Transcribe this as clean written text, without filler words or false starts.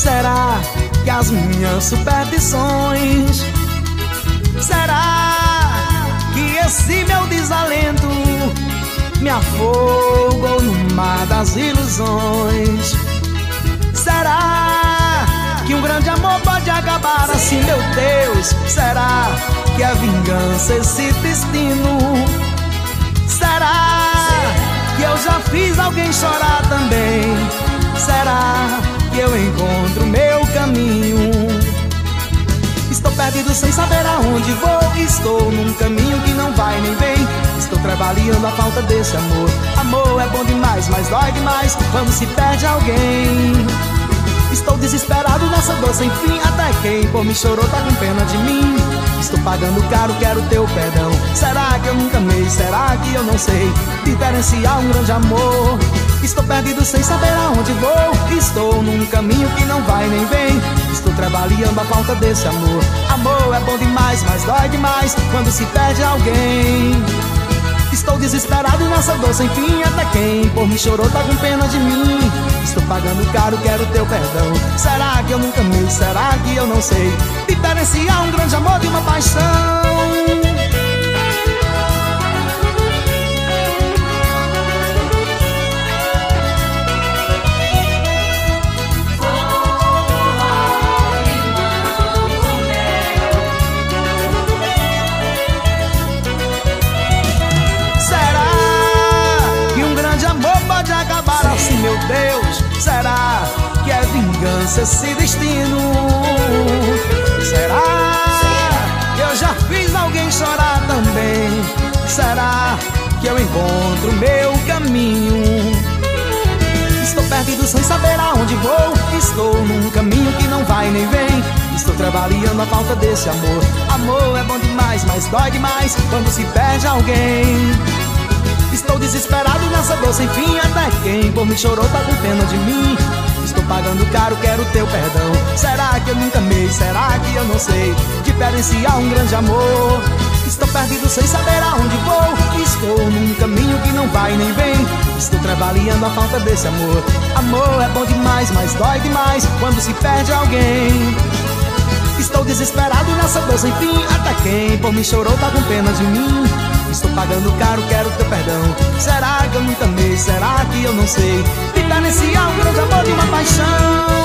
Será que as minhas superstições? Será que esse meu desalento me afogou no mar das ilusões? Será que um grande amor pode acabar assim, meu Deus? Será que a vingança é esse destino? Será que eu já fiz alguém chorar também? Será que eu encontro meu caminho? Estou perdido sem saber aonde vou. Estou num caminho que não vai nem vem. Estou trabalhando a falta desse amor. Amor é bom demais, mas dói demais quando se perde alguém. Estou desesperado nessa dor sem fim. Até quem por me chorou tá com pena de mim. Estou pagando caro, quero teu perdão. Será que eu nunca amei? Será que eu não sei diferenciar um grande amor? Estou perdido sem saber aonde vou. Estou num caminho que não vai nem vem. Estou trabalhando a falta desse amor. Amor é bom demais, mas dói demais quando se perde alguém. Estou desesperado nessa dor sem fim. Até quem por me chorou tá com pena de mim. Estou pagando caro, quero teu perdão. Será que eu nunca amei? Será que eu não sei diferenciar um grande amor de uma paixão? Meu Deus, será que é vingança esse destino? Será que eu já fiz alguém chorar também? Será que eu encontro meu caminho? Estou perdido sem saber aonde vou. Estou num caminho que não vai nem vem. Estou trabalhando a falta desse amor. Amor é bom demais, mas dói demais quando se perde alguém. Estou desesperado nessa dor sem fim. Até quem por me chorou tá com pena de mim. Estou pagando caro, quero teu perdão. Será que eu nunca amei? Será que eu não sei diferenciar um grande amor? Estou perdido sem saber aonde vou. Estou num caminho que não vai nem vem. Estou trabalhando a falta desse amor. Amor é bom demais, mas dói demais quando se perde alguém. Estou desesperado nessa dor sem fim. Até quem por me chorou tá com pena de mim. Estou pagando caro, quero teu perdão. Será que eu nunca amei? Será que eu não sei diferenciar um grande amor de uma paixão?